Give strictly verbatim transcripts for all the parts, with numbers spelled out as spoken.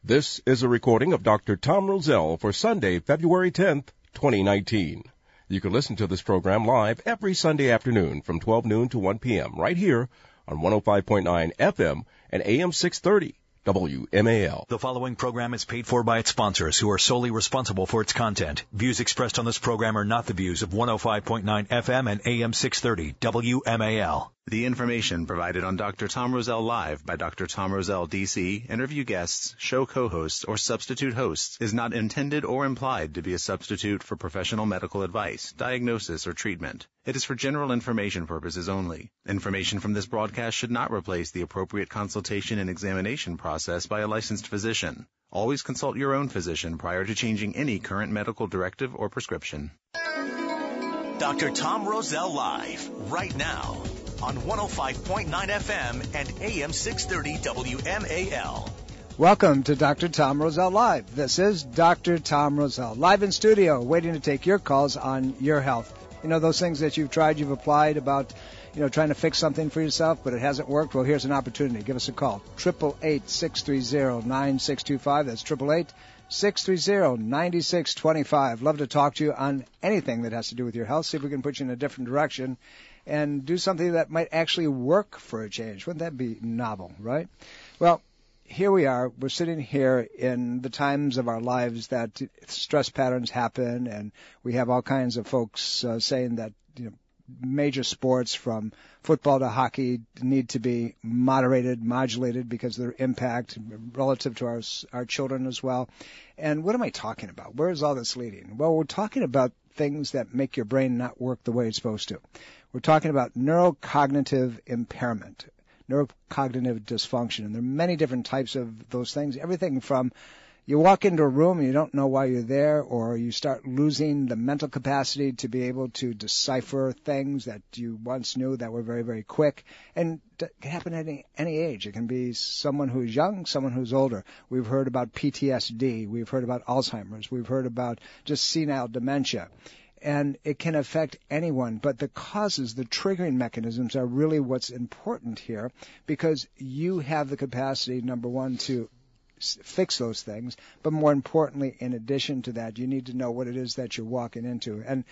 This is a recording of Doctor Tom Rosell for Sunday, February tenth, twenty nineteen. You can listen to this program live every Sunday afternoon from twelve noon to one p.m. right here on one oh five point nine F M and A M six thirty W M A L. The following program is paid for by its sponsors, who are solely responsible for its content. Views expressed on this program are not the views of one oh five point nine F M and A M six thirty W M A L. The information provided on Doctor Tom Rosell Live by Doctor Tom Rosell, D C, interview guests, show co-hosts, or substitute hosts is not intended or implied to be a substitute for professional medical advice, diagnosis, or treatment. It is for general information purposes only. Information from this broadcast should not replace the appropriate consultation and examination process by a licensed physician. Always consult your own physician prior to changing any current medical directive or prescription. Doctor Tom Rosell Live, right now, on one oh five point nine F M and A M six thirty W M A L. Welcome to Doctor Tom Rosell Live. This is Doctor Tom Rosell, live in studio, waiting to take your calls on your health. You know, those things that you've tried, you've applied about, you know, trying to fix something for yourself, but it hasn't worked. Well, here's an opportunity. Give us a call. eight eight eight, six three zero, nine six two five. That's eight eight eight, six three zero, nine six two five. Love to talk to you on anything that has to do with your health. See if we can put you in a different direction and do something that might actually work for a change. Wouldn't that be novel, right? Well, here we are. We're sitting here in the times of our lives that stress patterns happen, and we have all kinds of folks uh, saying that, you know, major sports from football to hockey need to be moderated, modulated because of their impact relative to our our children as well. And what am I talking about? Where is all this leading? Well, we're talking about things that make your brain not work the way it's supposed to. We're talking about neurocognitive impairment, neurocognitive dysfunction, and there are many different types of those things. Everything from you walk into a room and you don't know why you're there, or you start losing the mental capacity to be able to decipher things that you once knew that were very, very quick. And it can happen at any, any age. It can be someone who's young, someone who's older. We've heard about P T S D. We've heard about Alzheimer's. We've heard about just senile dementia. And it can affect anyone, but the causes, the triggering mechanisms are really what's important here, because you have the capacity, number one, to fix those things, but more importantly, in addition to that, you need to know what it is that you're walking into. And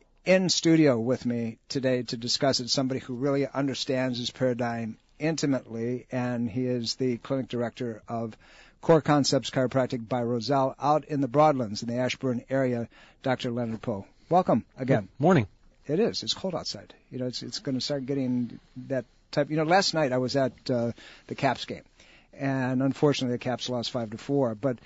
in studio with me today to discuss it, somebody who really understands this paradigm intimately, and he is the clinic director of Core Concepts Chiropractic by Rosell out in the Broadlands in the Ashburn area, Doctor Leonard Poe. Welcome again. Morning. It is. It's cold outside. You know, it's it's going to start getting that type. You know, last night I was at uh, the Caps game, and unfortunately the Caps lost five to four. But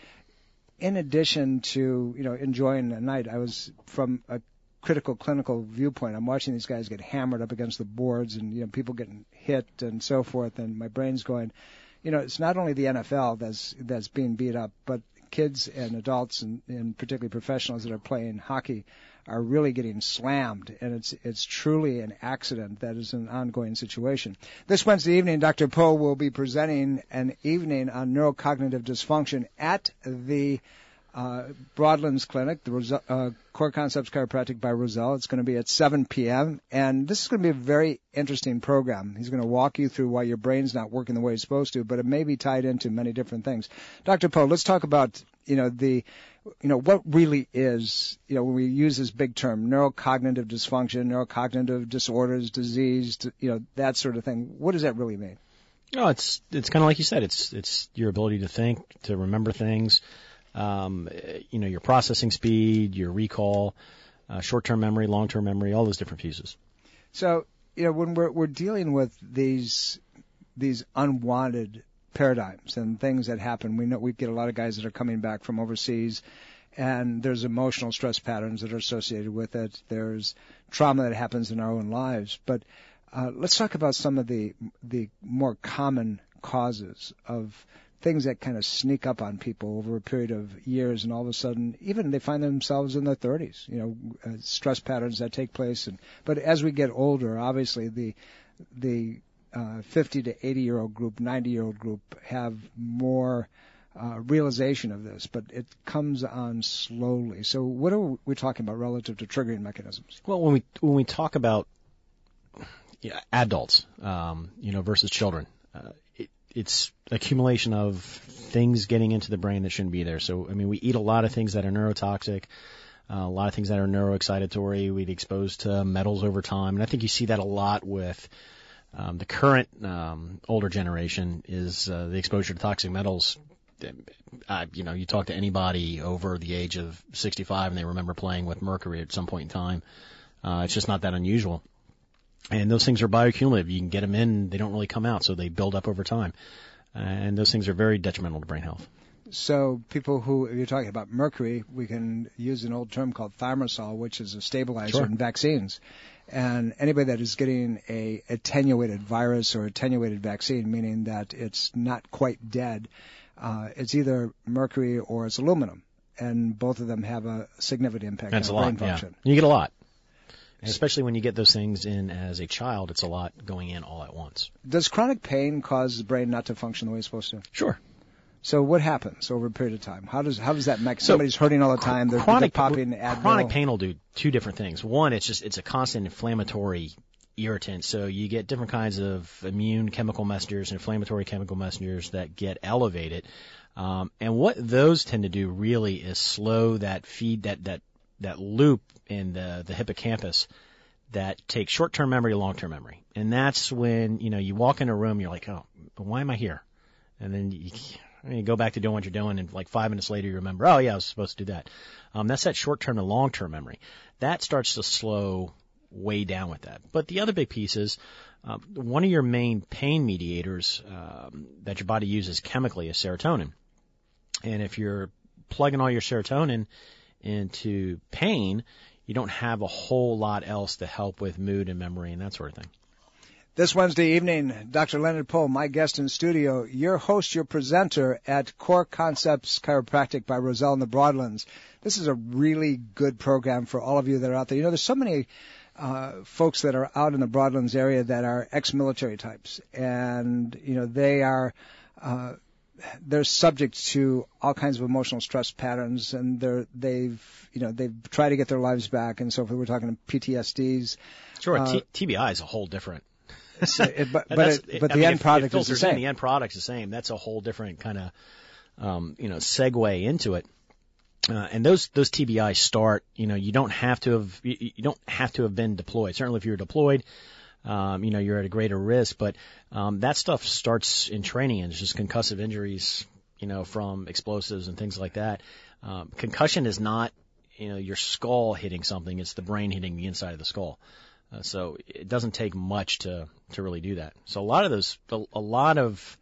in addition to, you know, enjoying the night, I was from a critical clinical viewpoint. I'm watching these guys get hammered up against the boards, and, you know, people getting hit and so forth, and my brain's going, you know, it's not only the N F L that's that's being beat up, but kids and adults, and, and particularly professionals that are playing hockey, are really getting slammed, and it's it's truly an accident that is an ongoing situation. This Wednesday evening, Doctor Poe will be presenting an evening on neurocognitive dysfunction at the uh, Broadlands Clinic, the Rosell, uh, Core Concepts Chiropractic by Rosell. It's going to be at seven p.m., and this is going to be a very interesting program. He's going to walk you through why your brain's not working the way it's supposed to, but it may be tied into many different things. Doctor Poe, let's talk about, you know, the you know, what really is, you know, when we use this big term, neurocognitive dysfunction, neurocognitive disorders, disease, you know, that sort of thing. What does that really mean? No, it's it's kind of like you said. It's it's your ability to think, to remember things, um, you know, your processing speed, your recall, uh, short-term memory, long-term memory, all those different pieces. So, you know, when we're we're dealing with these these unwanted paradigms and things that happen. We know we get a lot of guys that are coming back from overseas, and there's emotional stress patterns that are associated with it. There's trauma that happens in our own lives. But uh, let's talk about some of the the more common causes of things that kind of sneak up on people over a period of years, and all of a sudden, even they find themselves in their thirties. You know, uh, stress patterns that take place. And but as we get older, obviously the the Uh, fifty to eighty-year-old group, ninety-year-old group have more uh, realization of this, but it comes on slowly. So what are we talking about relative to triggering mechanisms? Well, when we when we talk about yeah, adults, um, you know, versus children, uh, it, it's accumulation of things getting into the brain that shouldn't be there. So, I mean, we eat a lot of things that are neurotoxic, uh, a lot of things that are neuroexcitatory. We'd exposed to metals over time. And I think you see that a lot with um, the current um, older generation is uh, the exposure to toxic metals. Uh, you know, you talk to anybody over the age of sixty-five and they remember playing with mercury at some point in time. Uh, it's just not that unusual. And those things are bioaccumulative. You can get them in, they don't really come out, so they build up over time. And those things are very detrimental to brain health. So people who, if you're talking about mercury, we can use an old term called thimerosal, which is a stabilizer Sure. in vaccines. And anybody that is getting a attenuated virus or attenuated vaccine, meaning that it's not quite dead, uh, it's either mercury or it's aluminum. And both of them have a significant impact That's on a lot, brain function. Yeah. You get a lot. And especially when you get those things in as a child, it's a lot going in all at once. Does chronic pain cause the brain not to function the way it's supposed to? Sure. So what happens over a period of time? How does how does that make So, somebody's hurting all the time? They're, chronic, they're popping Advil. Chronic pain will do two different things. One, it's just it's a constant inflammatory irritant. So you get different kinds of immune chemical messengers, inflammatory chemical messengers that get elevated. Um, and what those tend to do really is slow that feed that that that loop in the the hippocampus that takes short-term memory to long-term memory. And that's when, you know, you walk in a room, you're like, oh, why am I here? And then you, you go back to doing what you're doing, and like five minutes later you remember, oh, yeah, I was supposed to do that. Um, that's that short-term to long-term memory. That starts to slow way down with that. But the other big piece is um, one of your main pain mediators um, that your body uses chemically is serotonin. And if you're plugging all your serotonin into pain, you don't have a whole lot else to help with mood and memory and that sort of thing. This Wednesday evening, Doctor Leonard Poe, my guest in studio, your host, your presenter at Core Concepts Chiropractic by Roselle in the Broadlands. This is a really good program for all of you that are out there. You know, there's so many uh, folks that are out in the Broadlands area that are ex-military types, and, you know, they are... Uh, they're subject to all kinds of emotional stress patterns, and they're, they've, you know, they've tried to get their lives back, and so forth. We're talking P T S Ds. Sure, uh, T- TBI is a whole different. So it, but but, it, but I the mean, end if, product if is the in, same. The end product's the same. That's a whole different kind of, um, you know, segue into it. Uh, and those those T B Is start. You know, you don't have to have you, you don't have to have been deployed. Certainly, if you're deployed. Um, you know, you're at a greater risk, but um, that stuff starts in training, and it's just concussive injuries, you know, from explosives and things like that. Um, concussion is not, you know, your skull hitting something; it's the brain hitting the inside of the skull. Uh, so it doesn't take much to to really do that. So a lot of those, a lot of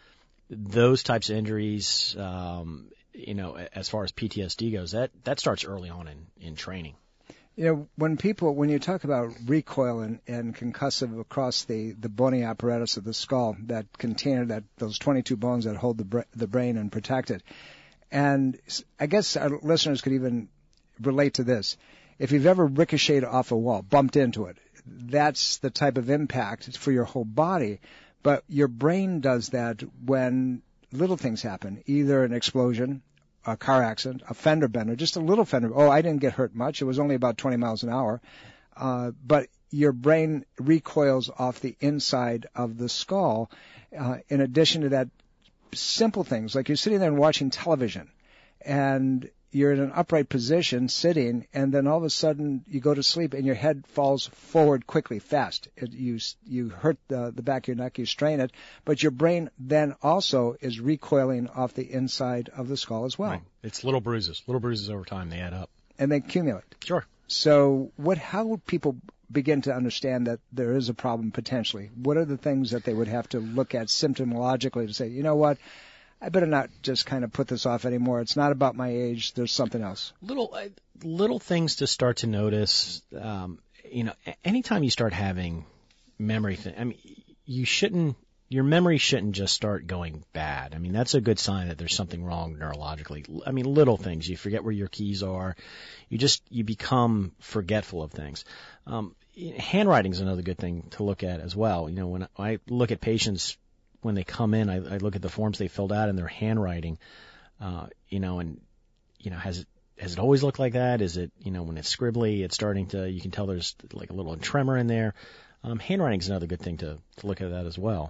those types of injuries, um, you know, as far as P T S D goes, that that starts early on in in training. You know, when people, when you talk about recoil and, and concussive across the, the bony apparatus of the skull, that container, that those twenty-two bones that hold the bra- the brain and protect it, and I guess our listeners could even relate to this. If you've ever ricocheted off a wall, bumped into it, that's the type of impact for your whole body. But your brain does that when little things happen, either an explosion, a car accident, a fender bender, just a little fender. Oh, I didn't get hurt much. It was only about twenty miles an hour. Uh, but your brain recoils off the inside of the skull. Uh, in addition to that, simple things like you're sitting there and watching television, and you're in an upright position sitting, and then all of a sudden you go to sleep and your head falls forward quickly, fast. It, you you hurt the, the back of your neck, you strain it, but your brain then also is recoiling off the inside of the skull as well. Right. It's little bruises. Little bruises over time, they add up. And they accumulate. Sure. So what? How would people begin to understand that there is a problem potentially? What are the things that they would have to look at symptomologically to say, you know what, I better not just kind of put this off anymore. It's not about my age. There's something else. Little, uh, little things to start to notice. Um, you know, anytime you start having memory, th- I mean, you shouldn't. Your memory shouldn't just start going bad. I mean, that's a good sign that there's something wrong neurologically. I mean, little things. You forget where your keys are. You just you become forgetful of things. Um, handwriting is another good thing to look at as well. You know, when I look at patients. When they come in, I, I look at the forms they filled out and their handwriting, uh, you know, and, you know, has it, has it always looked like that? Is it, you know, when it's scribbly, it's starting to, you can tell there's like a little tremor in there. Um, handwriting is another good thing to, to look at that as well.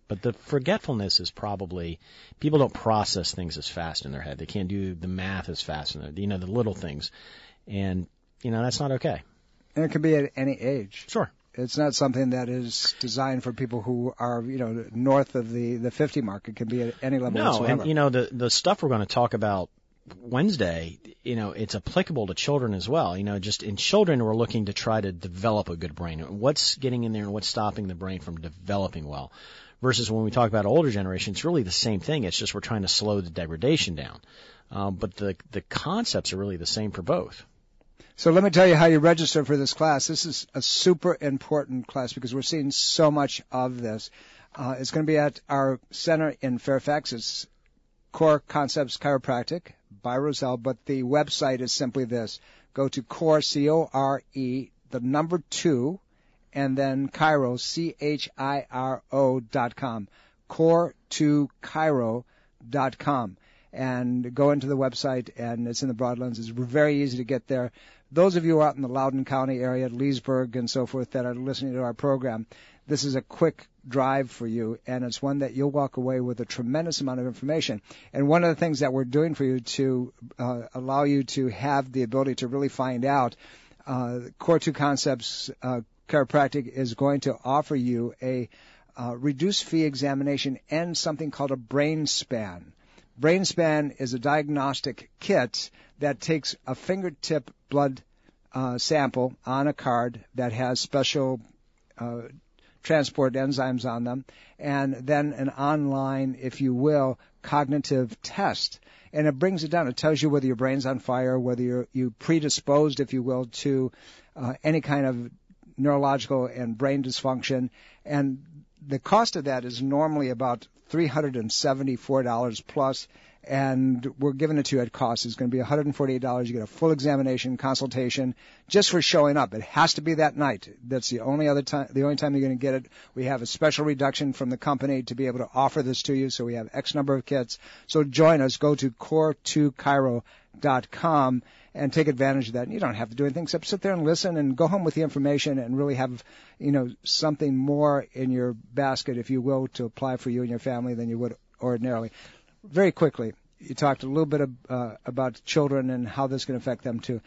But the forgetfulness is probably, people don't process things as fast in their head. They can't do the math as fast in their, you know, the little things. And, you know, that's not okay. And it can be at any age. Sure. It's not something that is designed for people who are, you know, north of the, the fifty mark. It can be at any level no, whatsoever. And, you know, the, the stuff we're going to talk about Wednesday, you know, it's applicable to children as well. You know, just in children, we're looking to try to develop a good brain. What's getting in there and what's stopping the brain from developing well? Versus when we talk about older generation, it's really the same thing. It's just we're trying to slow the degradation down. Um, but the the concepts are really the same for both. So let me tell you how you register for this class. This is a super important class because we're seeing so much of this. Uh, it's going to be at our center in Fairfax. It's Core Concepts Chiropractic by Roselle, but the website is simply this. Go to Core, C O R E, the number two, and then Chiro, C H I R O dot com, core two chiro dot com. And go into the website, and it's in the Broadlands. It's very easy to get there. Those of you out in the Loudoun County area, Leesburg and so forth, that are listening to our program, this is a quick drive for you, and it's one that you'll walk away with a tremendous amount of information. And one of the things that we're doing for you to uh, allow you to have the ability to really find out, uh, Core two Concepts uh, Chiropractic is going to offer you a uh, reduced fee examination and something called a brain span. Brain span is a diagnostic kit that takes a fingertip blood uh, sample on a card that has special uh, transport enzymes on them, and then an online, if you will, cognitive test. And it brings it down. It tells you whether your brain's on fire, whether you're you predisposed, if you will, to uh, any kind of neurological and brain dysfunction. And the cost of that is normally about three hundred seventy-four dollars plus, and we're giving it to you at cost. It's going to be one hundred forty-eight dollars. You get a full examination, consultation, just for showing up. It has to be that night. That's the only other time, the only time you're going to get it. We have a special reduction from the company to be able to offer this to you, so we have X number of kits. So join us. Go to core two chiro dot com and take advantage of that. And you don't have to do anything except sit there and listen and go home with the information and really have, you know, something more in your basket, if you will, to apply for you and your family than you would ordinarily. Very quickly, you talked a little bit of, uh, about children and how this can affect them too.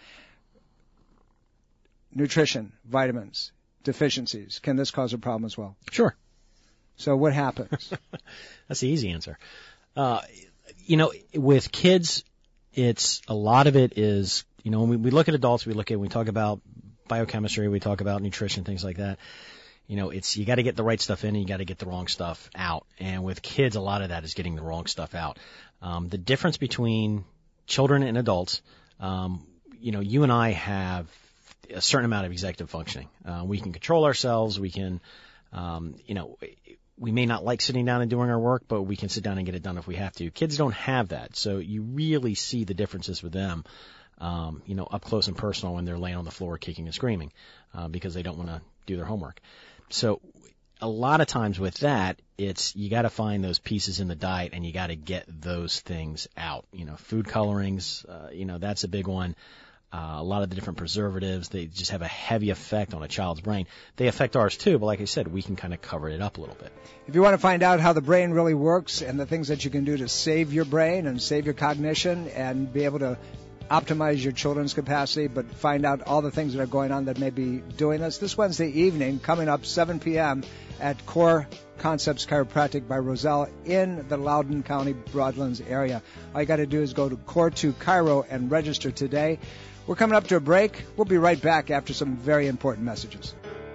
Nutrition, vitamins, deficiencies. Can this cause a problem as well? Sure. So what happens? That's the easy answer. Uh, you know, with kids, it's a lot of it is, you know, when we, we look at adults, we look at, we talk about biochemistry, we talk about nutrition, things like that. You know, it's, you got to get the right stuff in and you got to get the wrong stuff out. And with kids, a lot of that is getting the wrong stuff out. Um, the difference between children and adults, um, you know, you and I have a certain amount of executive functioning. Uh, we can control ourselves. We can, um, you know, we may not like sitting down and doing our work, but we can sit down and get it done if we have to. Kids don't have that. So you really see the differences with them, um, you know, up close and personal when they're laying on the floor kicking and screaming, uh, because they don't want to do their homework. So a lot of times with that, it's, you got to find those pieces in the diet and you got to get those things out. You know, food colorings, uh, you know, that's a big one. Uh, a lot of the different preservatives, they just have a heavy effect on a child's brain. They affect ours too, but like I said, we can kind of cover it up a little bit. If you want to find out how the brain really works and the things that you can do to save your brain and save your cognition and be able to optimize your children's capacity, but find out all the things that are going on that may be doing this, this Wednesday evening, coming up seven p.m. at Core Concepts Chiropractic by Roselle in the Loudoun County, Broadlands area. All you got to do is go to Core two Chiro and register today. We're coming up to a break. We'll be right back after some very important messages.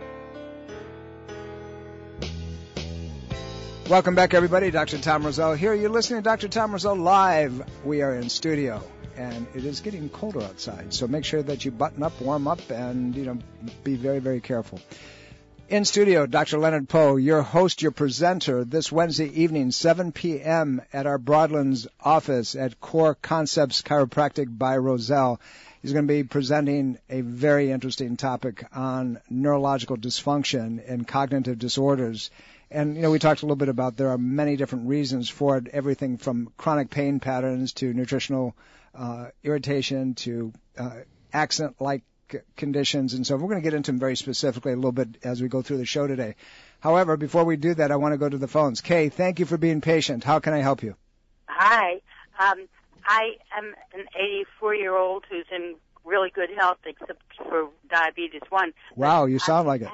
Welcome back, everybody. Doctor Tom Roselle here. You're listening to Doctor Tom Roselle Live. We are in studio, and it is getting colder outside, so make sure that you button up, warm up, and, you know, be very, very careful. In studio, Doctor Leonard Poe, your host, your presenter, this Wednesday evening, seven p.m. at our Broadlands office at Core Concepts Chiropractic by Roselle. He's going to be presenting a very interesting topic on neurological dysfunction and cognitive disorders. And, you know, we talked a little bit about there are many different reasons for it, everything from chronic pain patterns to nutritional uh, irritation to uh, accident-like conditions and so on. We're going to get into them very specifically a little bit as we go through the show today. However, before we do that, I want to go to the phones. Kay, thank you for being patient. How can I help you? Hi. Um, I am an eighty-four-year-old who's in really good health except for diabetes one. Wow, you sound I, like it.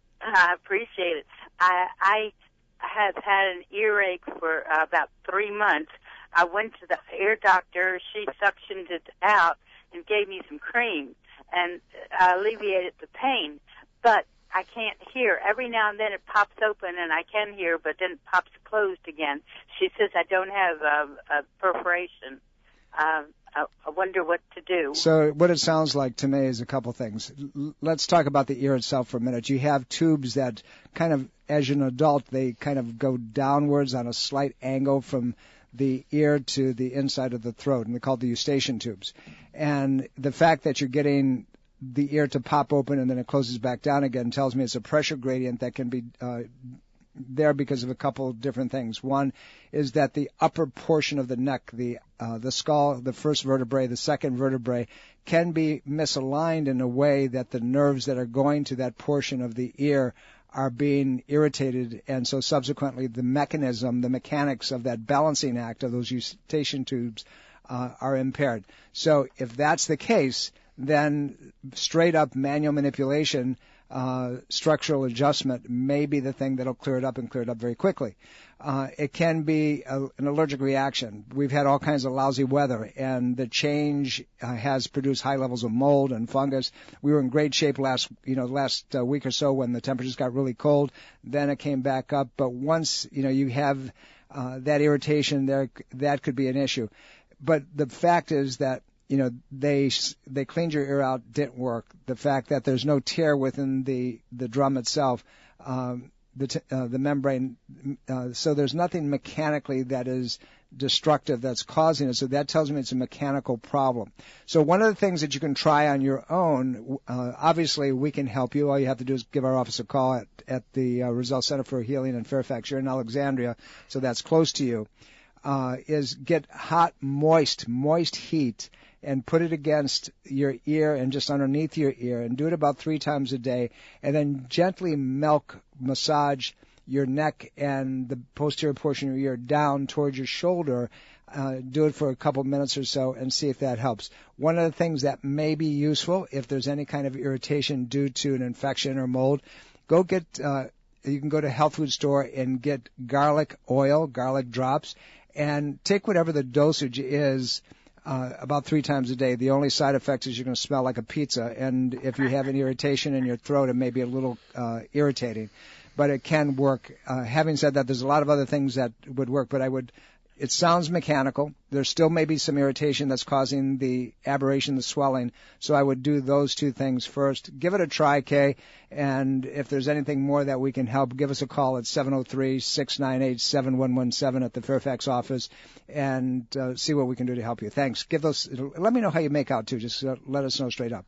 I appreciate it. I, I have had an earache for uh, about three months. I went to the ear doctor. She suctioned it out and gave me some cream and uh, alleviated the pain. But I can't hear. Every now and then it pops open and I can hear, but then it pops closed again. She says I don't have a, a perforation. Uh, I, I wonder what to do. So what it sounds like to me is a couple things. L- let's talk about the ear itself for a minute. You have tubes that kind of, as an adult, they kind of go downwards on a slight angle from the ear to the inside of the throat, and they're called the eustachian tubes. And the fact that you're getting the ear to pop open and then it closes back down again tells me it's a pressure gradient that can be uh, there because of a couple of different things. One is that the upper portion of the neck, the uh, the skull, the first vertebrae, the second vertebrae, can be misaligned in a way that the nerves that are going to that portion of the ear are being irritated, and so subsequently the mechanism, the mechanics of that balancing act of those eustachian tubes uh, are impaired. So if that's the case, then straight up manual manipulation, uh, structural adjustment may be the thing that'll clear it up and clear it up very quickly. Uh, it can be a, an allergic reaction. We've had all kinds of lousy weather, and the change uh, has produced high levels of mold and fungus. We were in great shape last, you know, last uh, week or so when the temperatures got really cold. Then it came back up. But once, you know, you have uh, that irritation there, that could be an issue. But the fact is that, you know, they they cleaned your ear out, didn't work. The fact that there's no tear within the the drum itself, um, the t- uh, the membrane, uh, so there's nothing mechanically that is destructive that's causing it. So that tells me it's a mechanical problem. So one of the things that you can try on your own, uh, obviously we can help you. All you have to do is give our office a call at at the uh, Roselle Center for Healing in Fairfax. You're in Alexandria, so that's close to you. Uh, is get hot, moist, moist heat and put it against your ear and just underneath your ear, and do it about three times a day, and then gently milk, massage your neck and the posterior portion of your ear down towards your shoulder. Uh, do it for a couple minutes or so and see if that helps. One of the things that may be useful if there's any kind of irritation due to an infection or mold, go get, uh, you can go to a health food store and get garlic oil, garlic drops, and take whatever the dosage is, Uh, about three times a day. The only side effect is you're going to smell like a pizza, and if you have an irritation in your throat, it may be a little uh, irritating, but it can work. Uh, having said that, there's a lot of other things that would work, but I would, it sounds mechanical. There still may be some irritation that's causing the aberration, the swelling, so I would do those two things first. Give it a try, Kay, and if there's anything more that we can help, give us a call at seven oh three, six nine eight, seven one one seven at the Fairfax office, and uh, see what we can do to help you. Thanks. Give those. Let me know how you make out, too. Just uh, let us know straight up.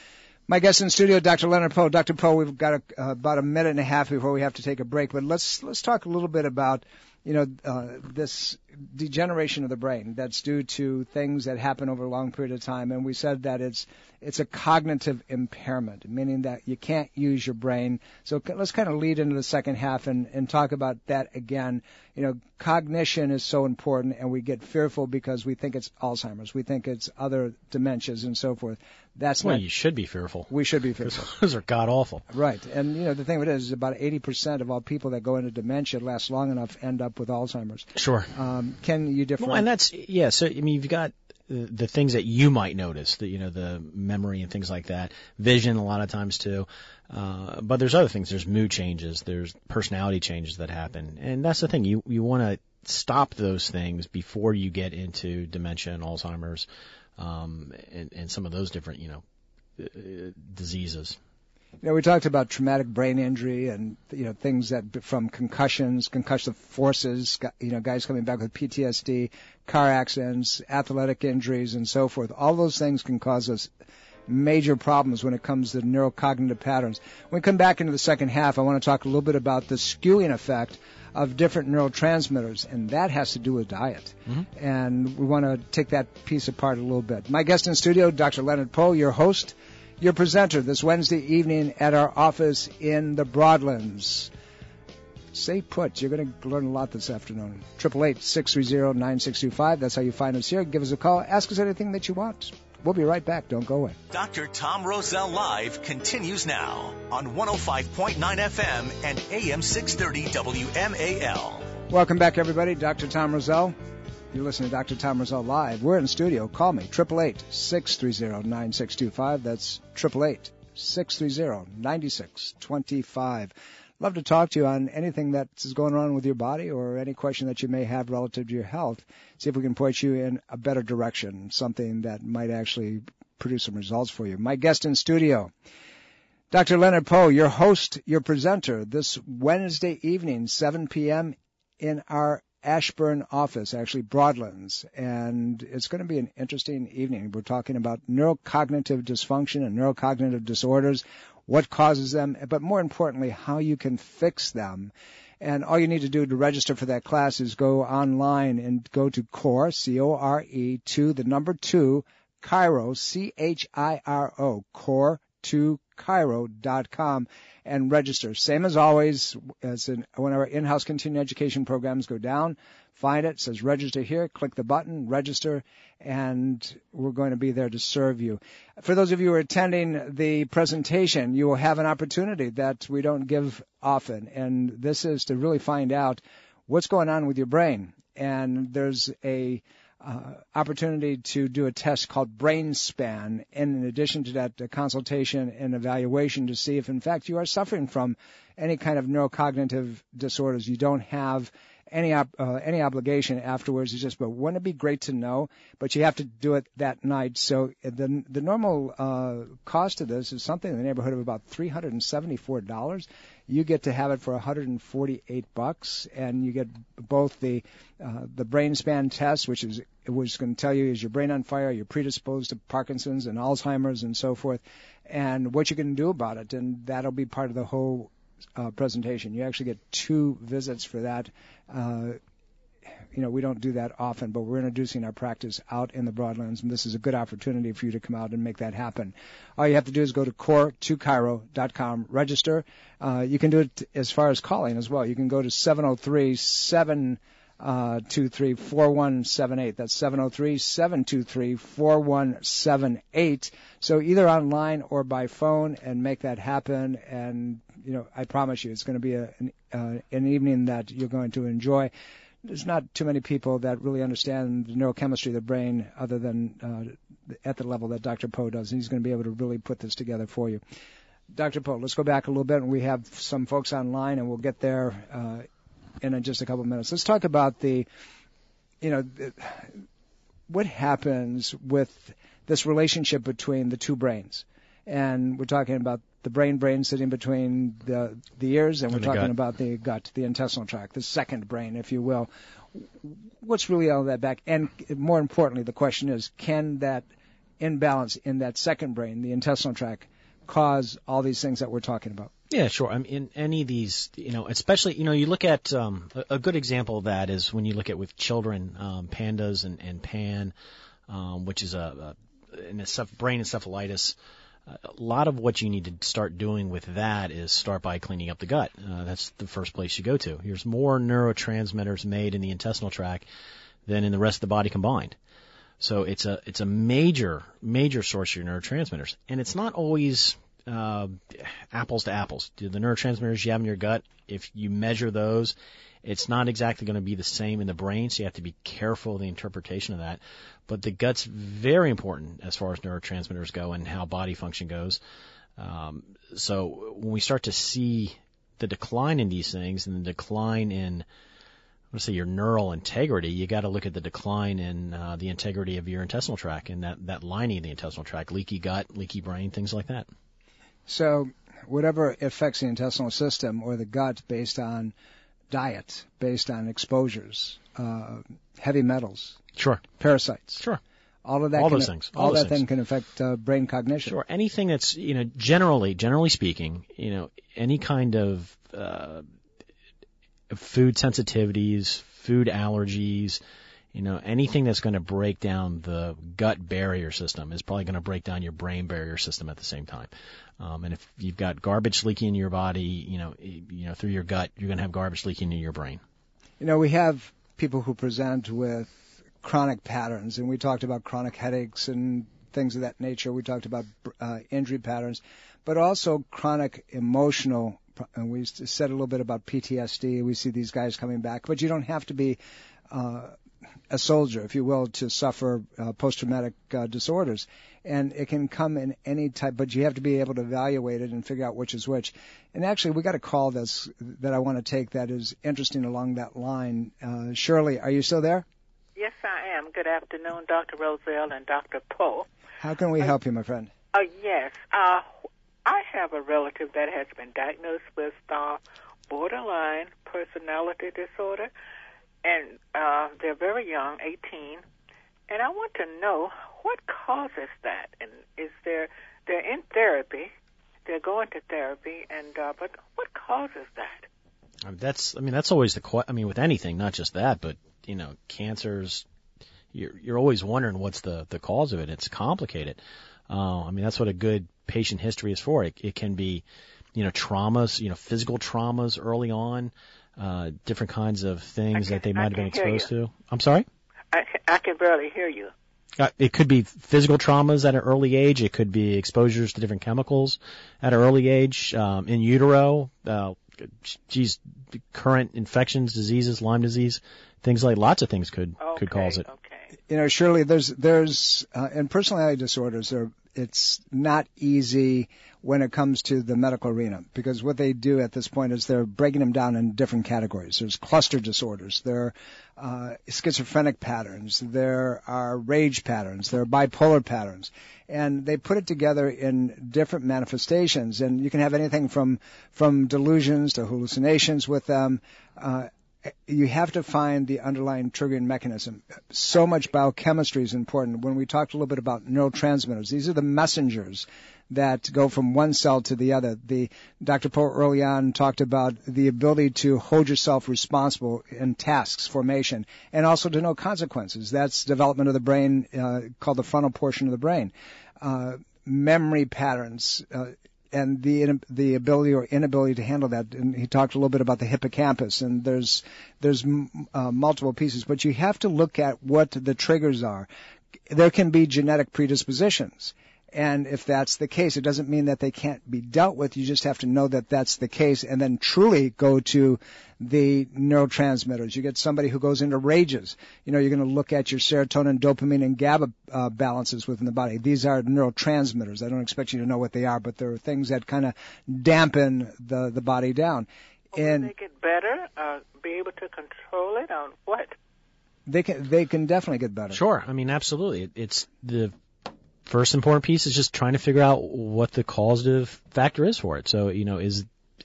My guest in studio, Doctor Leonard Poe. Doctor Poe, we've got a, uh, about a minute and a half before we have to take a break, but let's let's talk a little bit about, you know, uh, this degeneration of the brain that's due to things that happen over a long period of time. And we said that it's it's a cognitive impairment, meaning that you can't use your brain. So let's kind of lead into the second half and, and talk about that again. You know, cognition is so important, and we get fearful because we think it's Alzheimer's. We think it's other dementias and so forth. That's well, not, you should be fearful. We should be fearful. Those are god-awful. Right. And, you know, the thing of it is, is about eighty percent of all people that go into dementia last long enough end up with Alzheimer's. Sure. Um, can you differentiate? Well, and that's, yeah, so, I mean, you've got the, the things that you might notice, the, you know, the memory and things like that, vision a lot of times too. Uh, but there's other things. There's mood changes. There's personality changes that happen. And that's the thing. You, you want to stop those things before you get into dementia and Alzheimer's, um, and, and some of those different, you know, uh, diseases. You know, we talked about traumatic brain injury and, you know, things that from concussions, concussive forces, you know, guys coming back with P T S D, car accidents, athletic injuries, and so forth. All those things can cause us major problems when it comes to neurocognitive patterns. When we come back into the second half, I want to talk a little bit about the skewing effect of different neurotransmitters, and that has to do with diet. Mm-hmm. And we want to take that piece apart a little bit. My guest in studio, Doctor Leonard Poe, your host, your presenter this Wednesday evening at our office in the Broadlands. stay put. You're going to learn a lot this afternoon. eight eight eight, six three zero, nine six two five. That's how you find us here. Give us a call. Ask us anything that you want. We'll be right back. Don't go away. Doctor Tom Roselle Live continues now on one oh five point nine F M and A M six thirty W M A L. Welcome back, everybody. Doctor Tom Roselle. You're listening to Doctor Tom Roselle Live. We're in the studio. Call me, eight eight eight, six three zero, nine six two five. That's eight eight eight, six three zero, nine six two five. Love to talk to you on anything that's going on with your body or any question that you may have relative to your health. See if we can point you in a better direction, something that might actually produce some results for you. My guest in studio, Doctor Leonard Poe, your host, your presenter, this Wednesday evening, seven p.m. in our Ashburn office, actually Broadlands, and it's going to be an interesting evening. We're talking about neurocognitive dysfunction and neurocognitive disorders, what causes them, but more importantly, how you can fix them. And all you need to do to register for that class is go online and go to CORE, C O R E, to the number two, Chiro, C H I R O, core two chiro dot com, and register. Same as always, as in one of our in-house continuing education programs, go down, find it, it says register here, click the button, register, and we're going to be there to serve you. For those of you who are attending the presentation, you will have an opportunity that we don't give often, and this is to really find out what's going on with your brain. And there's a Uh, opportunity to do a test called Brain Span, and in addition to that, a consultation and evaluation to see if, in fact, you are suffering from any kind of neurocognitive disorders. You don't have any op- uh, any obligation afterwards. It's just, but wouldn't it be great to know? But you have to do it that night. So the the normal uh, cost of this is something in the neighborhood of about three hundred seventy-four dollars. You get to have it for one hundred forty-eight bucks, and you get both the uh, the brain span test, which is which is going to tell you is your brain on fire, you're predisposed to Parkinson's and Alzheimer's and so forth, and what you can do about it, and that'll be part of the whole uh, presentation. You actually get two visits for that. Uh, You know, we don't do that often, but we're introducing our practice out in the Broadlands, and this is a good opportunity for you to come out and make that happen. All you have to do is go to core two chiro dot com, register. Uh, you can do it as far as calling as well. You can go to seven oh three, seven two three, four one seven eight. That's seven oh three, seven two three, four one seven eight. So either online or by phone, and make that happen. And, you know, I promise you it's going to be a, an, uh, an evening that you're going to enjoy. There's not too many people that really understand the neurochemistry of the brain other than uh, at the level that Doctor Poe does, and he's going to be able to really put this together for you. Doctor Poe, let's go back a little bit, and we have some folks online, and we'll get there uh, in just a couple of minutes. Let's talk about the, you know, the, what happens with this relationship between the two brains. And we're talking about the brain-brain sitting between the the ears, and we're and talking gut. about the gut, the intestinal tract, the second brain, if you will. What's really all that back? And more importantly, the question is, can that imbalance in that second brain, the intestinal tract, cause all these things that we're talking about? Yeah, sure. I mean, in any of these, you know, especially, you know, you look at um, a, a good example of that is when you look at with children, um, pandas and, and pan, um, which is a, a, in a brain encephalitis. A lot of what you need to start doing with that is start by cleaning up the gut. Uh, that's the first place you go to. There's more neurotransmitters made in the intestinal tract than in the rest of the body combined. So it's a it's a major major source of your neurotransmitters, and it's not always uh, apples to apples. The neurotransmitters you have in your gut, if you measure those, it's not exactly going to be the same in the brain, so you have to be careful of the interpretation of that. But the gut's very important as far as neurotransmitters go and how body function goes. Um, so when we start to see the decline in these things and the decline in, let's say, your neural integrity, you got to look at the decline in uh, the integrity of your intestinal tract and that, that lining of the intestinal tract, leaky gut, leaky brain, things like that. So whatever affects the intestinal system or the gut based on diet, based on exposures, uh, heavy metals, sure, parasites, sure, all of that, all can, those things, all, all those that things. then can affect uh, brain cognition. Sure, anything that's, you know, generally, generally speaking, you know, any kind of uh, food sensitivities, food allergies, You know, anything that's going to break down the gut barrier system is probably going to break down your brain barrier system at the same time. Um, and if you've got garbage leaking in your body, you know, you know, through your gut, you're going to have garbage leaking in your brain. You know, we have people who present with chronic patterns, and we talked about chronic headaches and things of that nature. We talked about uh, injury patterns, but also chronic emotional. And we said a little bit about P T S D. We see these guys coming back, but you don't have to be uh, a soldier, if you will, to suffer uh, post-traumatic uh, disorders. And it can come in any type, but you have to be able to evaluate it and figure out which is which. And actually, we got a call that's, that I want to take that is interesting along that line. Uh, Shirley, are you still there? Yes, I am. Good afternoon, Doctor Roselle and Doctor Poe. How can we uh, help you, my friend? Uh, yes. Uh, I have a relative that has been diagnosed with uh, borderline personality disorder, and uh, they're very young, eighteen. And I want to know what causes that, and is there they're in therapy, they're going to therapy, and uh, but what causes that? Um, that's I mean that's always the que- I mean with anything, not just that, but you know cancers. You're you're always wondering what's the the cause of it. It's complicated. Uh, I mean that's what a good patient history is for. It, it can be, you know, traumas, you know, physical traumas early on, uh, different kinds of things that they might have been exposed to. I'm sorry? I, I can barely hear you. Uh, it could be physical traumas at an early age. It could be exposures to different chemicals at an early age. Um, in utero, uh, geez, current infections, diseases, Lyme disease, things like lots of things could okay, could cause it. Okay. You know, Shirley, there's there's uh, in personality disorders, there it's not easy when it comes to the medical arena, because what they do at this point is they're breaking them down in different categories. There's cluster disorders, there are uh, schizophrenic patterns, there are rage patterns, there are bipolar patterns, and they put it together in different manifestations. And you can have anything from from delusions to hallucinations with them. Uh, You have to find the underlying triggering mechanism. So much biochemistry is important. When we talked a little bit about neurotransmitters, these are the messengers that go from one cell to the other. The Doctor Poe early on talked about the ability to hold yourself responsible in tasks formation, and also to know consequences. That's development of the brain, uh, called the frontal portion of the brain. Uh, memory patterns. Uh, And the the ability or inability to handle that. And he talked a little bit about the hippocampus, and there's there's uh, multiple pieces. But you have to look at what the triggers are. There can be genetic predispositions, and if that's the case, it doesn't mean that they can't be dealt with. You just have to know that that's the case, and then truly go to the neurotransmitters. You get somebody who goes into rages. You know, you're going to look at your serotonin, dopamine, and GABA uh, balances within the body. These are neurotransmitters. I don't expect you to know what they are, but they're things that kind of dampen the, the body down. Will and they get better, uh, be able to control it, or what? They can, they can definitely get better. Sure. I mean, absolutely. It, it's the first important piece is just trying to figure out what the causative factor is for it. So, you know, is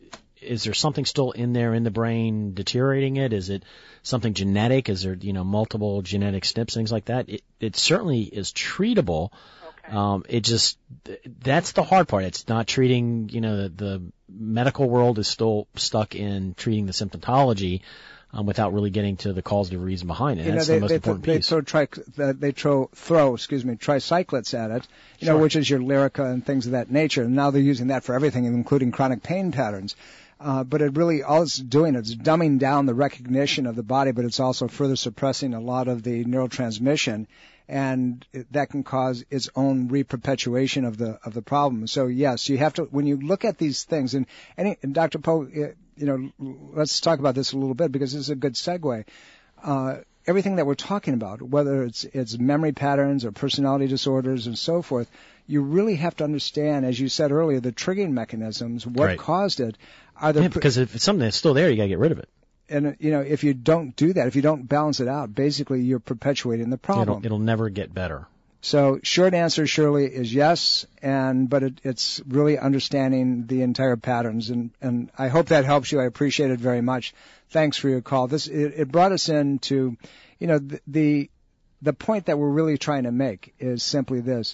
is there something still in there in the brain deteriorating it? Is it something genetic? Is there, you know, multiple genetic S N Ps, things like that? It, it certainly is treatable. Okay. Um, it just, that's the hard part. It's not treating, you know, the, the medical world is still stuck in treating the symptomatology. Um, without really getting to the causative reason behind it. You That's know, they, the most they, important they piece. Throw tri- they throw, throw, excuse me, tricyclates at it, you Sure. know, which is your Lyrica and things of that nature. And now they're using that for everything, including chronic pain patterns. Uh, but it really, all it's doing, it's dumbing down the recognition of the body, but it's also further suppressing a lot of the neurotransmission. And it, that can cause its own reperpetuation of the of the problem. So yes, you have to, when you look at these things, and, any, and Doctor Poe, you know, let's talk about this a little bit because this is a good segue. Uh, everything that we're talking about, whether it's it's memory patterns or personality disorders and so forth, you really have to understand, as you said earlier, the triggering mechanisms, what Right. caused it. Are there Yeah, because if it's something that's still there, you got to get rid of it. And, you know, if you don't do that, if you don't balance it out, basically you're perpetuating the problem. It'll, it'll never get better. So short answer, Shirley, is yes, and but it, it's really understanding the entire patterns, and, and I hope that helps you. I appreciate it very much. Thanks for your call. This it, it brought us into, you know, the, the the point that we're really trying to make is simply this: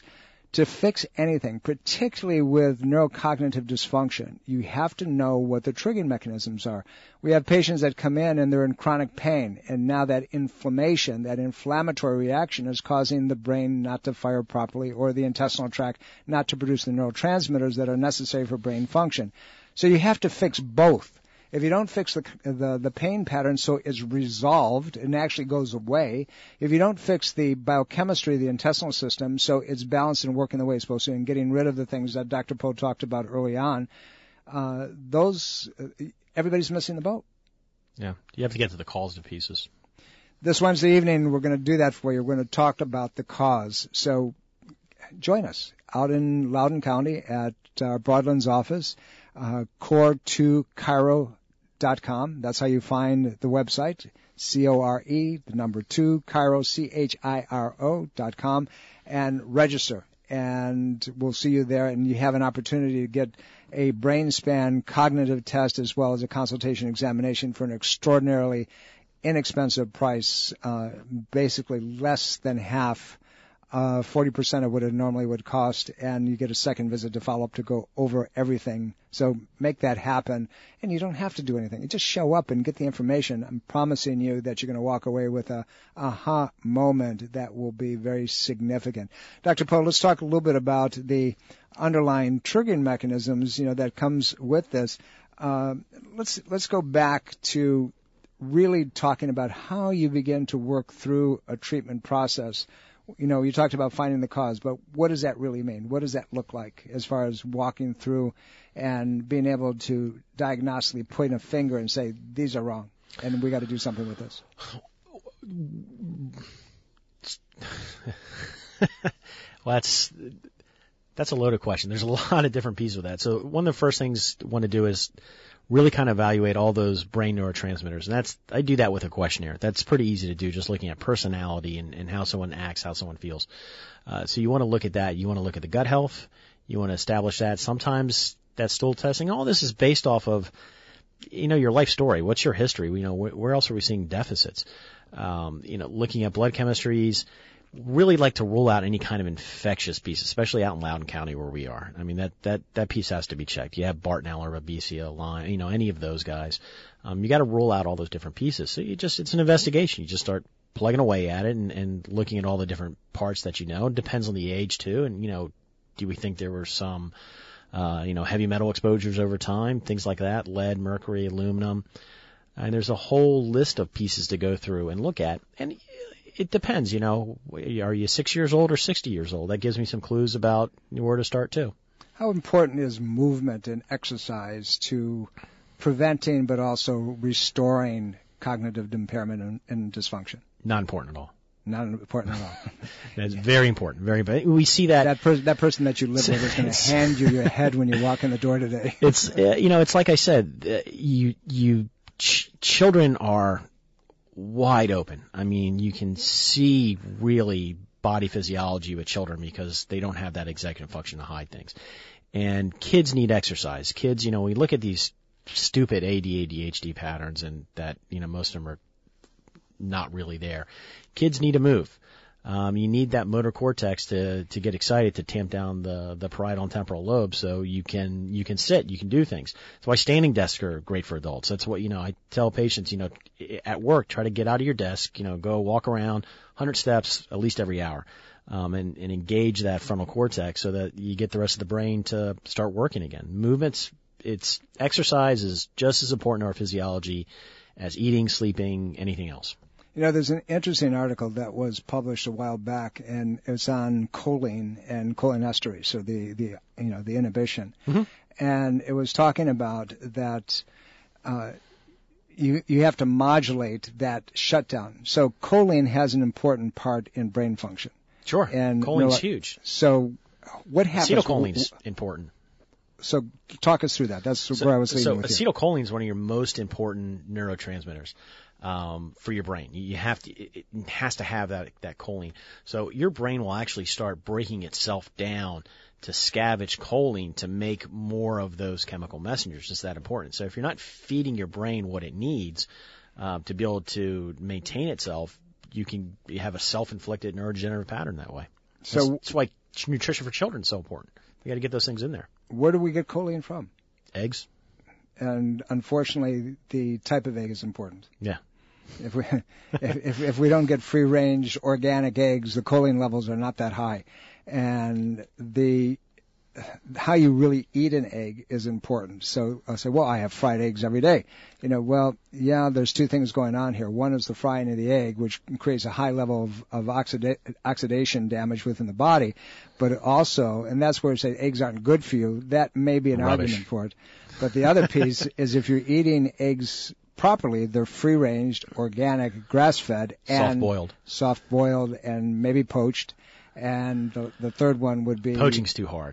To fix anything, particularly with neurocognitive dysfunction, you have to know what the triggering mechanisms are. We have patients that come in and they're in chronic pain, and now that inflammation, that inflammatory reaction is causing the brain not to fire properly or the intestinal tract not to produce the neurotransmitters that are necessary for brain function. So you have to fix both. If you don't fix the, the the pain pattern so it's resolved and actually goes away, if you don't fix the biochemistry of the intestinal system so it's balanced and working the way it's supposed to and getting rid of the things that Doctor Poe talked about early on, uh, those, uh, everybody's missing the boat. Yeah, you have to get to the cause of pieces. This Wednesday evening, we're going to do that for you. We're going to talk about the cause. So join us out in Loudoun County at uh, Broadland's office. Uh, core two chiro dot com. That's how you find the website. C O R E, the number two, Chiro, C H I R O dot com, and register. And we'll see you there, and you have an opportunity to get a brain span cognitive test as well as a consultation examination for an extraordinarily inexpensive price, uh, basically less than half Uh, forty percent of what it normally would cost, and you get a second visit to follow up to go over everything. So make that happen, and you don't have to do anything. You just show up and get the information. I'm promising you that you're going to walk away with a aha moment that will be very significant. Doctor Poe, let's talk a little bit about the underlying triggering mechanisms, you know, that comes with this. Uh, let's let's go back to really talking about how you begin to work through a treatment process. You know, you talked about finding the cause, but what does that really mean? What does that look like as far as walking through and being able to diagnostically point a finger and say, these are wrong, and we got to do something with this? Well, that's that's a loaded question. There's a lot of different pieces with that. So one of the first things I want to do is really kind of evaluate all those brain neurotransmitters. And that's, I do that with a questionnaire. That's pretty easy to do, just looking at personality and, and how someone acts, how someone feels. Uh, so you want to look at that. You want to look at the gut health. You want to establish that. Sometimes that stool testing, all this is based off of, you know, your life story. What's your history? You know, where, where else are we seeing deficits? Um, you know, looking at blood chemistries. Really like to rule out any kind of infectious piece, especially out in Loudoun County where we are. I mean, that, that, that piece has to be checked. You have Bartonella or Babesia, Lyme, you know, any of those guys. Um, you got to rule out all those different pieces. So you just, it's an investigation. You just start plugging away at it and, and looking at all the different parts that you know. It depends on the age too. And, you know, do we think there were some, uh, you know, heavy metal exposures over time, things like that, lead, mercury, aluminum. And there's a whole list of pieces to go through and look at. And it depends, you know, are you six years old or sixty years old? That gives me some clues about where to start too. How important is movement and exercise to preventing but also restoring cognitive impairment and, and dysfunction? Not important at all. Not important at all. That's very important. Very important. We see that. That, per- that person that you live with is going to hand you your head when you walk in the door today. It's, uh, you know, it's like I said, uh, you, you, ch- children are wide open. I mean, you can see really body physiology with children because they don't have that executive function to hide things. And kids need exercise. Kids, you know, we look at these stupid A D, A D H D patterns and that, you know, most of them are not really there. Kids need to move. Um, you need that motor cortex to, to get excited, to tamp down the, the parietal and temporal lobe so you can, you can sit, you can do things. That's why standing desks are great for adults. That's what, you know, I tell patients, you know, at work, try to get out of your desk, you know, go walk around one hundred steps at least every hour, um, and, and engage that frontal cortex so that you get the rest of the brain to start working again. Movements, it's, exercise is just as important to our physiology as eating, sleeping, anything else. You know, there's an interesting article that was published a while back, and it's on choline and cholinesterase, so the, the you know, the inhibition. Mm-hmm. And it was talking about that uh, you you have to modulate that shutdown. So choline has an important part in brain function. Sure. And choline's neuro- huge. So what happens? Acetylcholine's important. So talk us through that. That's so, where I was leading so with you. Acetylcholine is one of your most important neurotransmitters um, for your brain. You have to, it has to have that that choline. So your brain will actually start breaking itself down to scavenge choline to make more of those chemical messengers. It's that important. So if you're not feeding your brain what it needs uh, to be able to maintain itself, you can have a self-inflicted neurodegenerative pattern that way. So that's, that's why nutrition for children is so important. We got to get those things in there. Where do we get choline from? Eggs. And unfortunately, the type of egg is important. Yeah. If we if if we don't get free range organic eggs, the choline levels are not that high, and the how you really eat an egg is important. So I say, well, I have fried eggs every day. You know, well, yeah, there's two things going on here. One is the frying of the egg, which creates a high level of, of oxida- oxidation damage within the body, but also, and that's where I say eggs aren't good for you. That may be an Rubbish. argument for it. But the other piece is if you're eating eggs properly, they're free-ranged, organic, grass-fed, and soft-boiled, soft-boiled, and maybe poached. And the, the third one would be poaching's too hard.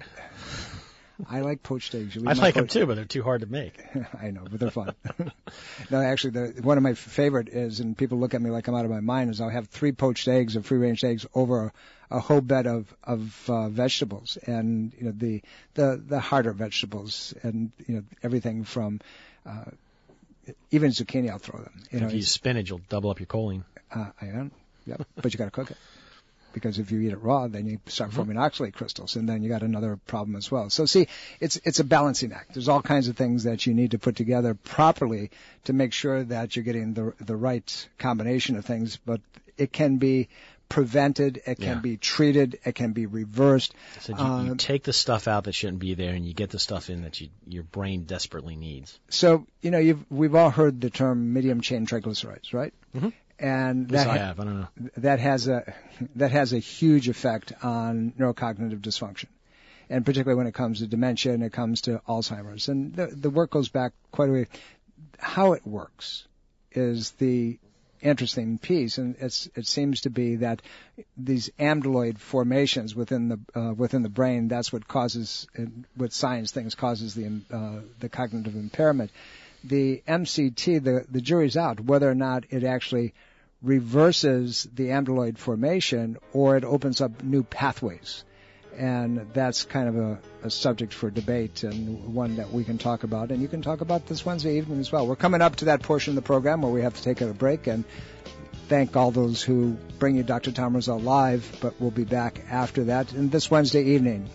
I like poached eggs. You I like them poached... too, but they're too hard to make. I know, but they're fun. No, actually, the, one of my favorite is, and people look at me like I'm out of my mind, is I'll have three poached eggs or free-range eggs over a, a whole bed of of uh, vegetables, and you know the the the harder vegetables, and you know everything from uh, even zucchini. I'll throw them. You if know, you use spinach, you'll double up your choline. Uh, I am. Yep. But you got to cook it. Because if you eat it raw, then you start forming oxalate crystals, and then you got another problem as well. So see, it's it's a balancing act. There's all kinds of things that you need to put together properly to make sure that you're getting the the right combination of things. But it can be prevented, it can Yeah. be treated, it can be reversed. So you, you take the stuff out that shouldn't be there, and you get the stuff in that you, your brain desperately needs. So you know, you've we've all heard the term medium chain triglycerides, right? Mm-hmm. And Yes, that I ha- have. I don't know. that has a that has a huge effect on neurocognitive dysfunction, and particularly when it comes to dementia and it comes to Alzheimer's. And the, the work goes back quite a way. How it works is the interesting piece, and it's, it seems to be that these amyloid formations within the uh, within the brain, that's what causes, what science thinks causes the uh, the cognitive impairment. The M C T, the, the jury's out whether or not it actually reverses the amyloid formation or it opens up new pathways. And that's kind of a, a subject for debate and one that we can talk about. And you can talk about this Wednesday evening as well. We're coming up to that portion of the program where we have to take a break and thank all those who bring you Doctor Tom Rosell live, but we'll be back after that. And this Wednesday evening,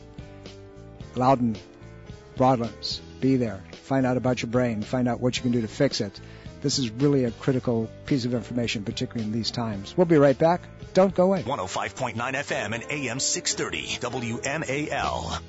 Loudon, Broadlands, be there. Find out about your brain. Find out what you can do to fix it. This is really a critical piece of information, particularly in these times. We'll be right back. Don't go away. one oh five point nine F M and A M six thirty W M A L.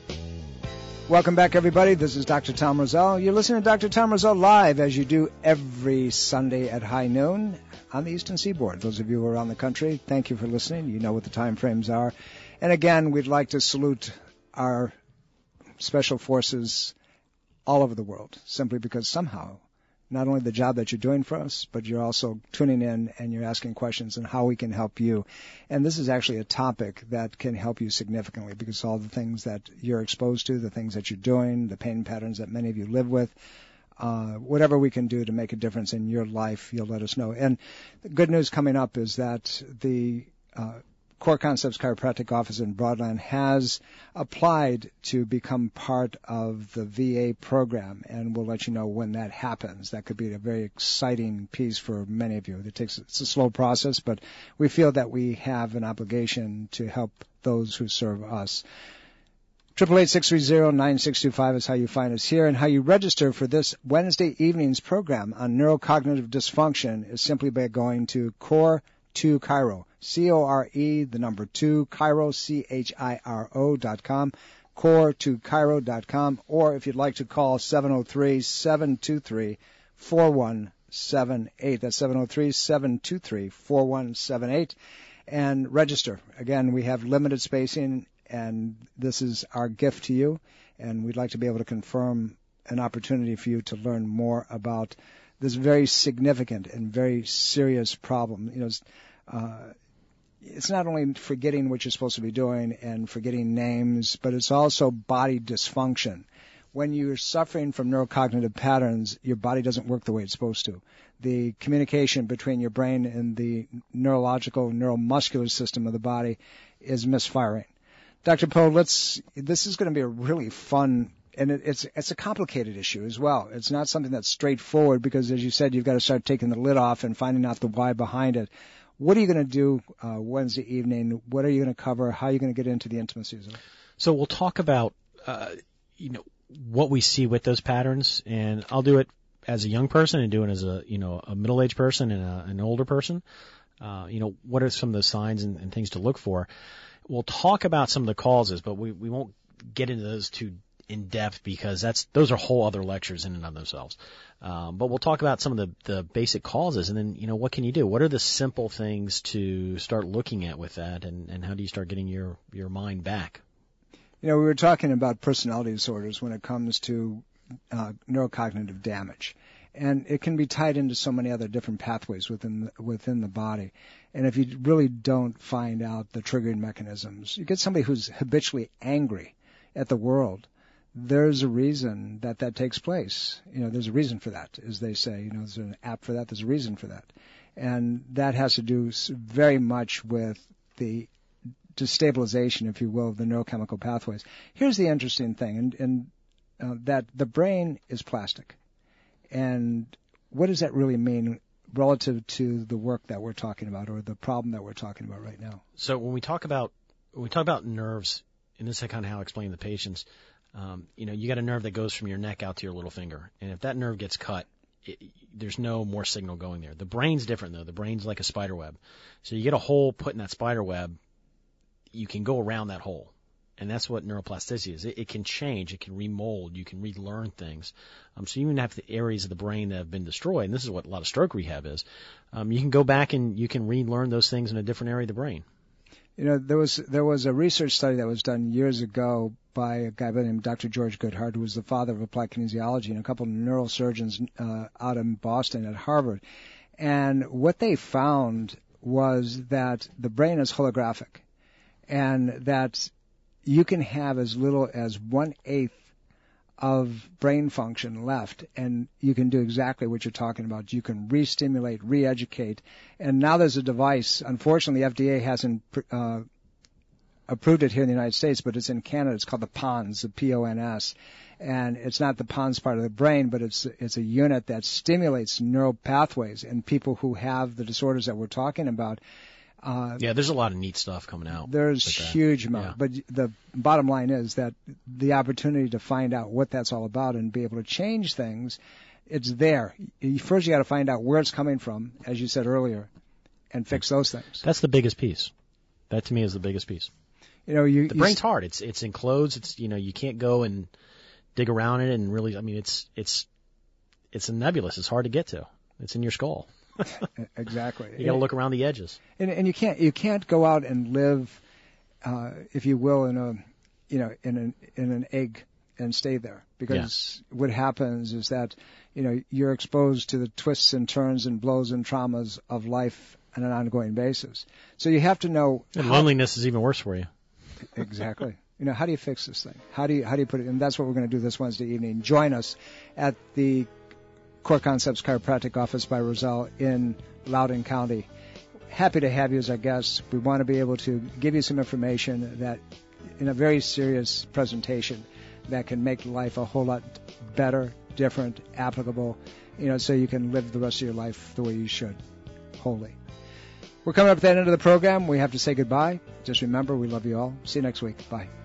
Welcome back, everybody. This is Doctor Tom Rosell. You're listening to Doctor Tom Rosell live, as you do every Sunday at high noon on the Eastern Seaboard. Those of you who are around the country, thank you for listening. You know what the time frames are. And again, we'd like to salute our special forces all over the world, simply because somehow, not only the job that you're doing for us, but you're also tuning in and you're asking questions on how we can help you. And this is actually a topic that can help you significantly, because all the things that you're exposed to, the things that you're doing, the pain patterns that many of you live with, uh, whatever we can do to make a difference in your life, you'll let us know. And the good news coming up is that the uh, Core Concepts Chiropractic Office in Broadland has applied to become part of the V A program, and we'll let you know when that happens. That could be a very exciting piece for many of you. It takes, it's a slow process, but we feel that we have an obligation to help those who serve us. eight eight eight, six three zero, nine six two five is how you find us here, and how you register for this Wednesday evening's program on neurocognitive dysfunction is simply by going to Core to Chiro, C O R E, the number two, Chiro, C H I R O dot com, core to chiro dot com, or if you'd like to call seven oh three, seven two three, four one seven eight. That's seven oh three, seven two three, four one seven eight, and register. Again, we have limited spacing, and this is our gift to you, and we'd like to be able to confirm an opportunity for you to learn more about this very significant and very serious problem. You know, it's, uh, it's not only forgetting what you're supposed to be doing and forgetting names, but it's also body dysfunction. When you're suffering from neurocognitive patterns, your body doesn't work the way it's supposed to. The communication between your brain and the neurological, neuromuscular system of the body is misfiring. Doctor Poe, let's, this is going to be a really fun, and it, it's it's a complicated issue as well. It's not something that's straightforward because, as you said, you've got to start taking the lid off and finding out the why behind it. What are you going to do uh, Wednesday evening? What are you going to cover? How are you going to get into the intimacies of it? So we'll talk about, uh, you know, what we see with those patterns, and I'll do it as a young person and do it as a, you know, a middle-aged person and a, an older person. Uh, you know, what are some of the signs and, and things to look for? We'll talk about some of the causes, but we, we won't get into those too in depth because that's those are whole other lectures in and of themselves. Um, but we'll talk about some of the, the basic causes, and then, you know, what can you do? What are the simple things to start looking at with that, and, and how do you start getting your, your mind back? You know, we were talking about personality disorders when it comes to uh, neurocognitive damage. And it can be tied into so many other different pathways within the, within the body. And if you really don't find out the triggering mechanisms, you get somebody who's habitually angry at the world. There's a reason that that takes place. You know, there's a reason for that, as they say. You know, there's an app for that. There's a reason for that. And that has to do very much with the destabilization, if you will, of the neurochemical pathways. Here's the interesting thing, and, and uh, that the brain is plastic. And what does that really mean relative to the work that we're talking about or the problem that we're talking about right now? So when we talk about when we talk about nerves, and this is kind of how I explain to the patients, um, you know, you got a nerve that goes from your neck out to your little finger, and if that nerve gets cut, it, there's no more signal going there. The brain's different though. The brain's like a spider web. So you get a hole put in that spider web, you can go around that hole. And that's what neuroplasticity is. It, it can change. It can remold. You can relearn things. Um, so you even have the areas of the brain that have been destroyed, and this is what a lot of stroke rehab is. Um, you can go back and you can relearn those things in a different area of the brain. You know, there was there was a research study that was done years ago by a guy by the name of Doctor George Goodhart, who was the father of applied kinesiology, and a couple of neurosurgeons uh, out in Boston at Harvard. And what they found was that the brain is holographic, and that you can have as little as one-eighth of brain function left, and you can do exactly what you're talking about. You can re-stimulate, re-educate. And now there's a device. Unfortunately, the F D A hasn't uh, approved it here in the United States, but it's in Canada. It's called the P O N S, the P O N S. And it's not the P O N S part of the brain, but it's it's a unit that stimulates neural pathways. And people who have the disorders that we're talking about, Uh, yeah, there's a lot of neat stuff coming out. There's huge amount. Yeah. But the bottom line is that the opportunity to find out what that's all about and be able to change things, it's there. First you got to find out where it's coming from, as you said earlier, and fix those things. That's the biggest piece. That to me is the biggest piece. You know, you, the you brain's s- hard. It's it's enclosed. It's, you know, you can't go and dig around it and really, I mean, it's it's it's a nebulous. It's hard to get to. It's in your skull. Exactly. You got to look around the edges. And, and you can't you can't go out and live, uh, if you will, in a you know in an in an egg and stay there, because yeah. what happens is that you know you're exposed to the twists and turns and blows and traumas of life on an ongoing basis. So you have to know. And how, loneliness is even worse for you. Exactly. You know, how do you fix this thing? How do you how do you put it? And that's what we're going to do this Wednesday evening. Join us at the Core Concepts Chiropractic Office by Roselle in Loudoun County. Happy to have you as our guest. We want to be able to give you some information that, in a very serious presentation, that can make life a whole lot better, different, applicable, you know, so you can live the rest of your life the way you should, wholly. We're coming up at the end of the program. We have to say goodbye. Just remember, we love you all. See you next week. Bye.